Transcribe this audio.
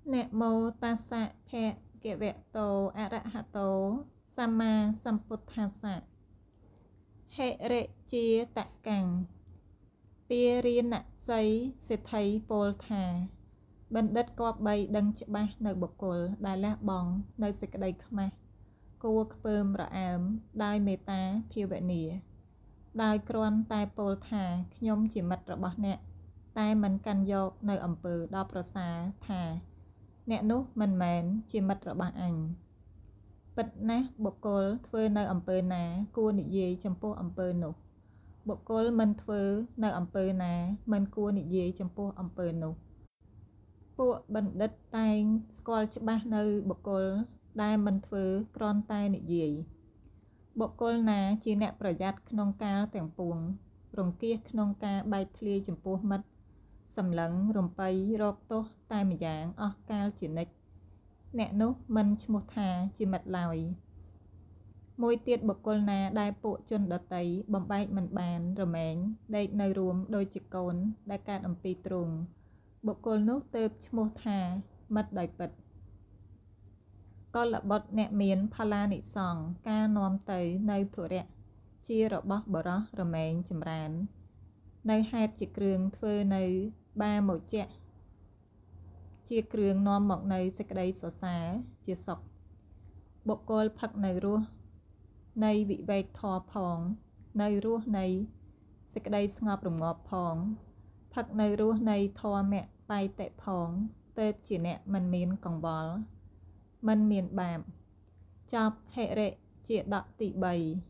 Nẹ mô tassa phẹ kẹ vẹ tô a ra hạ tô Sama Sambuddhassa hệ rệ chia tạ cẳng Pia riêng nạ xây sẽ thấy bồ thà Bên đất có bay đăng chế bác nơi bọc cồn Đài lá bóng nơi sẽ cái đầy khmah Cô khpơm rõ ám Đài mê tá phiêu vẹ nìa Đài krôn tai bồ thà Nhôm chỉ mật rõ bọc nẹ Tai mình căn dọc nơi ẩm bừ đoប្រសាថាអ្នកនោះមិនមែនជាមិត្តរបស់អញពិតណាស់បុគ្គលធ្វើនៅអំពើណាគួរនិយាយចំពោះអំពើនោះបុគ្គលមិនធ្វើនៅអំពើណាមិនគួរនិយាយចំពោះអំពើនោះពួកបណ្ឌិតតែងស្គាល់ច្បាស់នៅបុគ្គលដែលមិនធ្វើគ្រាន់តែនិយាយបុគ្គលណាជាអ្នកប្រយ័ត្នក្នុងកាលទាំងពួងរង្គៀសក្នុងការបែកធ្លាយចំពោះមិត្តសម្លឹងរំបីរកទោសតែម្យ៉ាងអស់កាលជានិច្ចអ្នកនោះមិនឈ្មោះថាជាមិត្តឡើយមួយទៀតបុគ្គលណាដែលពួកជនដតីបំបែកមិនបានរមែងដេកនៅរួមដូចជាកូនដែលកើតអំពីទ្រូងបុគ្គលនោះទើបឈ្មោះថាមិត្តដោយពិតកុលបុត្រអ្នកមានផល្លានិសង្ឃការនាំទៅនៅធុរៈជារបស់បរោះរមែងចម្រើននៅហេតុជាគ្រឿងធ្វើនៅបាមកជៈជាគ្រឿងនាំមកនៅសេចក្តីសរសើរជាសុខបុគ្គលផឹកនៅរសនៃវិវេកធម៌ផងនៅរសនៃសេចក្តីស្ងប់រងាប់ផងផឹកនៅរសនៃធម្មៈបៃតិផងទើបជាអ្នកមិនមានកង្វល់មិនមានបាបចប់ហិរិជាដកទី3